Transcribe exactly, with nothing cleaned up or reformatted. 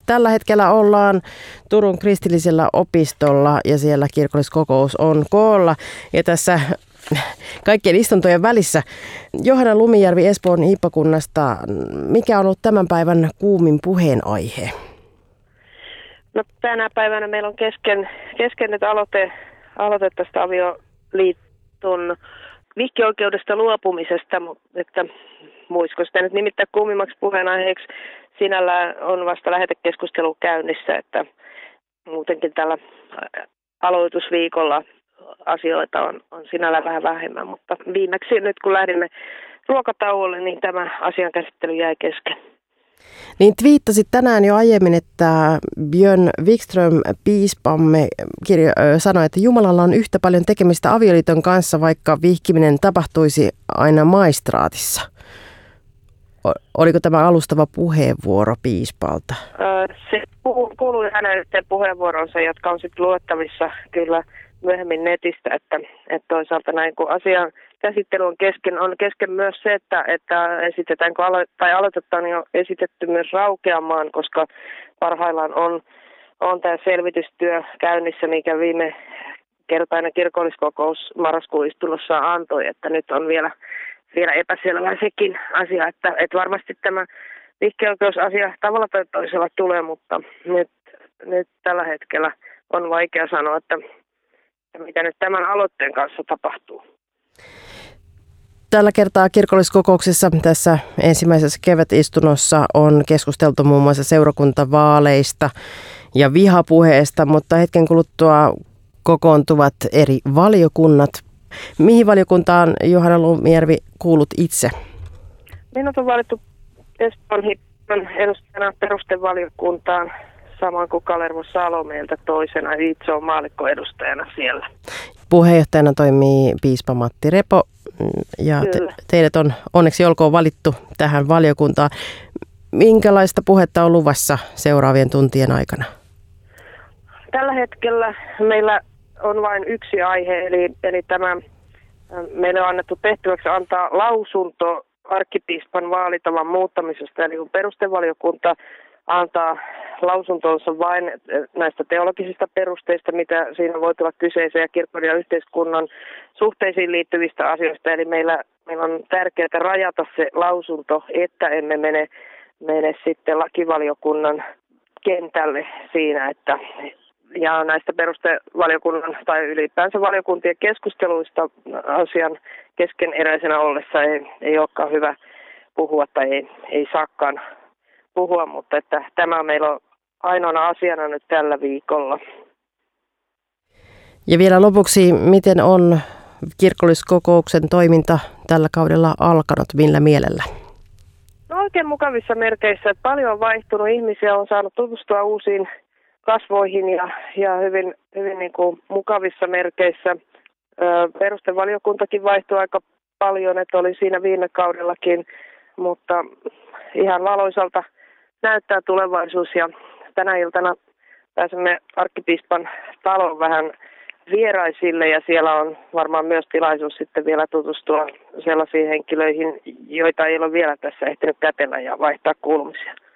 Tällä hetkellä ollaan Turun kristillisellä opistolla ja siellä kirkolliskokous on koolla. Ja tässä kaikkien istuntojen välissä Johanna Lumijärvi Espoon hiippakunnasta, mikä on ollut tämän päivän kuumin puheenaihe? No, tänä päivänä meillä on kesken, kesken nyt aloite, aloite tästä avioliiton vihkioikeudesta luopumisesta, että muisiko sitä nyt nimittäin kuumimmaksi puheenaiheeksi. Sinällään on vasta lähetekeskustelu käynnissä, että muutenkin tällä aloitusviikolla asioita on, on sinällään vähän vähemmän, mutta viimeksi nyt kun lähdimme ruokatauolle, niin tämä asian käsittely jäi kesken. Niin twiittasit tänään jo aiemmin, että Björn Wikström, piispamme, kirjo, sanoi, että Jumalalla on yhtä paljon tekemistä avioliiton kanssa, vaikka vihkiminen tapahtuisi aina maistraatissa. Oliko tämä alustava puheenvuoro piispalta? Se kuului hänen yhteen puheenvuoronsa, jotka on sitten luettavissa kyllä myöhemmin netistä, että, että toisaalta näin kun asian käsittely on kesken, on kesken myös se, että, että esitetäänkö alo- tai aloitetta on jo esitetty myös raukeamaan, koska parhaillaan on, on tämä selvitystyö käynnissä, mikä viime kertainen kirkolliskokous marraskuun istunnossa antoi, että nyt on vielä vielä epäselvää sekin asia, että, että varmasti tämä vihkioikeusasia tavalla tai toisella tulee, mutta nyt, nyt tällä hetkellä on vaikea sanoa, että, että mitä nyt tämän aloitteen kanssa tapahtuu. Tällä kertaa kirkolliskokouksessa tässä ensimmäisessä kevätistunnossa on keskusteltu muun muassa seurakuntavaaleista ja vihapuheesta, mutta hetken kuluttua kokoontuvat eri valiokunnat. Mihin valiokuntaan, Johanna Lumijärvi, kuulut itse? Minut on valittu Espoon hiippan edustajana perustevaliokuntaan, samoin kuin Kalervo Salomeelta toisena. Itse on maallikkoedustajana siellä. Puheenjohtajana toimii piispa Matti Repo ja te, teidät on onneksi olkoon valittu tähän valiokuntaan. Minkälaista puhetta on luvassa seuraavien tuntien aikana? Tällä hetkellä meillä on vain yksi aihe, eli, eli tämä meille on annettu tehtäväksi antaa lausunto arkkipiispan vaalitavan muuttamisesta. Eli kun perustevaliokunta antaa lausuntonsa vain näistä teologisista perusteista, mitä siinä voi tulla kyseeseen, ja kirkon ja yhteiskunnan suhteisiin liittyvistä asioista. Eli meillä, meillä on tärkeää rajata se lausunto, että emme mene, mene sitten lakivaliokunnan kentälle siinä, että ja näistä perustevaliokunnan tai ylipäänsä valiokuntien keskusteluista asian keskeneräisenä ollessa ei, ei olekaan hyvä puhua tai ei, ei saakaan puhua, mutta että tämä meillä on ainoana asiana nyt tällä viikolla. Ja vielä lopuksi, miten on kirkolliskokouksen toiminta tällä kaudella alkanut, millä mielellä? No oikein mukavissa merkeissä, että paljon on vaihtunut, ihmisiä on saanut tutustua uusiin kasvoihin ja, ja hyvin, hyvin niin kuin mukavissa merkeissä. Ö, perustevaliokuntakin vaihtui aika paljon, että oli siinä viime kaudellakin, mutta ihan valoisalta näyttää tulevaisuus. Ja tänä iltana pääsemme arkkipiispan talon vähän vieraisille ja siellä on varmaan myös tilaisuus sitten vielä tutustua sellaisiin henkilöihin, joita ei ole vielä tässä ehtinyt kätellä ja vaihtaa kuulumisia.